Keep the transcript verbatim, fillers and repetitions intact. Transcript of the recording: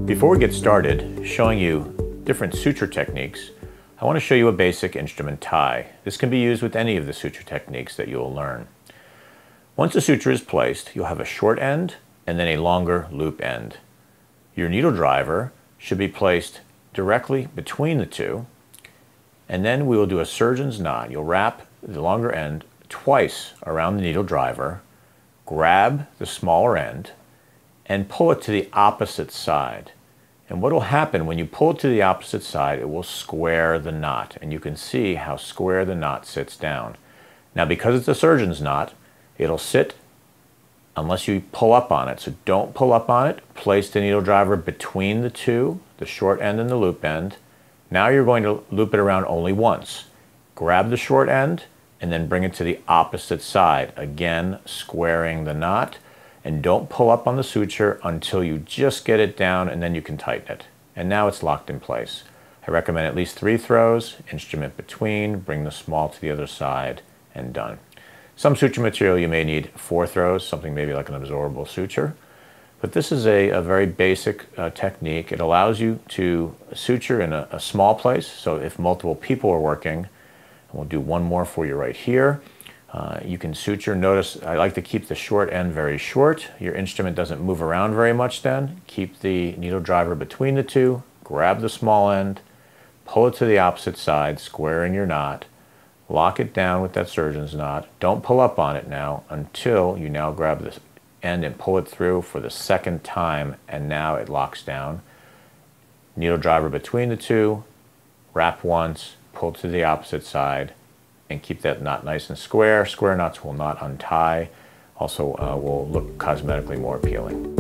Before we get started showing you different suture techniques, I want to show you a basic instrument tie. This can be used with any of the suture techniques that you'll learn. Once the suture is placed, you'll have a short end and then a longer loop end. Your needle driver should be placed directly between the two, and then we will do a surgeon's knot. You'll wrap the longer end twice around the needle driver, grab the smaller end, and pull it to the opposite side. And what will happen when you pull it to the opposite side, it will square the knot, and you can see how square the knot sits down. Now, because it's a surgeon's knot, it'll sit unless you pull up on it. So don't pull up on it. Place the needle driver between the two, the short end and the loop end. Now you're going to loop it around only once. Grab the short end and then bring it to the opposite side, again squaring the knot. And don't pull up on the suture until you just get it down, and then you can tighten it. And now it's locked in place. I recommend at least three throws, instrument between, bring the small to the other side, and done. Some suture material you may need four throws, something maybe like an absorbable suture. But this is a, a very basic uh, technique. It allows you to suture in a, a small place, so if multiple people are working, and we'll do one more for you right here. Uh, you can suture. Notice I like to keep the short end very short. Your instrument doesn't move around very much then. Keep the needle driver between the two, grab the small end, pull it to the opposite side, squaring your knot, lock it down with that surgeon's knot. Don't pull up on it now until you now grab the end and pull it through for the second time, and now it locks down. Needle driver between the two, wrap once, pull to the opposite side, and keep that knot nice and square. Square knots will not untie. Also uh, will look cosmetically more appealing.